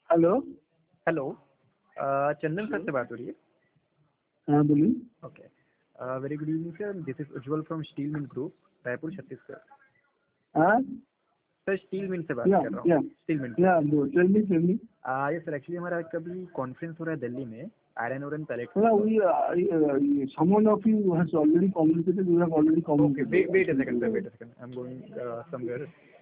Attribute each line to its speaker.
Speaker 1: Hello.
Speaker 2: Hello. चंदन sir से बात हो रही है?
Speaker 1: हाँ बोलिए।
Speaker 2: Okay. Very good evening sir, this is Ujjwal from steel mill group, Raipur Chhattisgarh.
Speaker 1: हाँ
Speaker 2: सर स्टील मिल से बात
Speaker 1: या
Speaker 2: कर रहा हूँ।
Speaker 1: या
Speaker 2: स्टील मिल।
Speaker 1: या टेल मी।
Speaker 2: ये सर एक्चुअली हमारा कभी कॉन्फ्रेंस हो रहा है दिल्ली में, आयरन और pellet.
Speaker 1: someone of you has already communicated. We have already
Speaker 2: okay,
Speaker 1: communicated.
Speaker 2: Wait a second sir, wait a second, I am going somewhere.